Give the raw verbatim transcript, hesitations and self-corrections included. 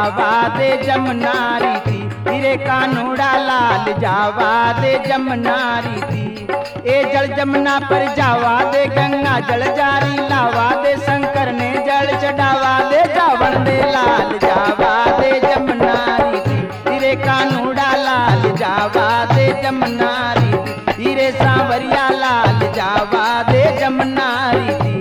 जावा दे जमुना रीति, रे कानूड़ा लाल जावा दे जमुना रीति। ए जल जमुना पर जावा दे, गंगा जल जारी लावा दे, शंकर ने जल चढ़ावा दे, जावन दे लाल जावा दे जमुना रीति, रे कानूड़ा लाल जावा दे जमुना रीति, रे सांवरिया लाल जावा दे जमुना रीति।